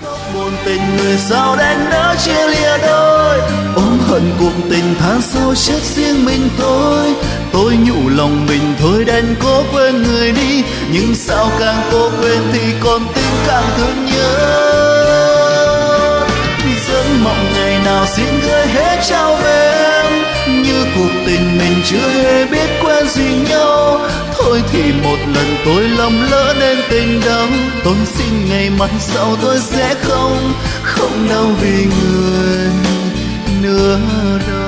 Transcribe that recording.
Buồn tình người sao đành đã chia lìa đôi, ôm hận cuộc tình tháng sau chết riêng mình thôi. Tôi nhủ lòng mình thôi đành cố quên người đi, nhưng sao càng cố quên thì con tim càng thương nhớ. Giấc mộng ngày nào xin gửi hết trao về em, như cuộc tình mình chưa hề biết quen gì nhau. Thôi thì một lần tôi lầm lỡ nên tình đau, tôi xin ngày mai sau tôi sẽ không đau vì người nữa đâu.